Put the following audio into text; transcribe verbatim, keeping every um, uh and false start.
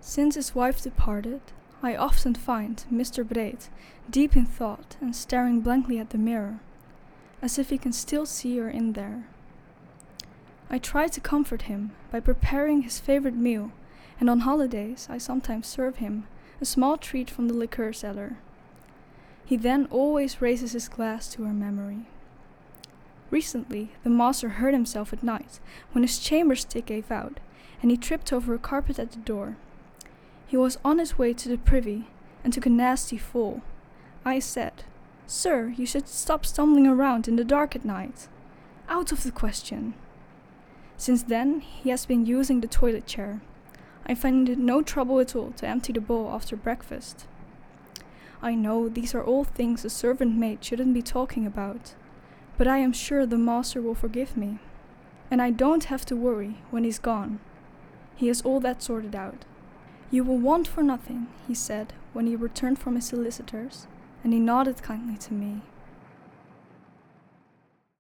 Since his wife departed, I often find Mister Breed deep in thought and staring blankly at the mirror, as if he can still see her in there. I try to comfort him by preparing his favorite meal, and on holidays I sometimes serve him a small treat from the liqueur cellar. He then always raises his glass to her memory. Recently, the master hurt himself at night when his chamber stick gave out, and he tripped over a carpet at the door. He was on his way to the privy and took a nasty fall. I said, "Sir, you should stop stumbling around in the dark at night." Out of the question. Since then, he has been using the toilet chair. I find it no trouble at all to empty the bowl after breakfast. I know these are all things a servant maid shouldn't be talking about, but I am sure the master will forgive me. And I don't have to worry when he's gone. He has all that sorted out. "You will want for nothing," he said when he returned from his solicitors, and he nodded kindly to me.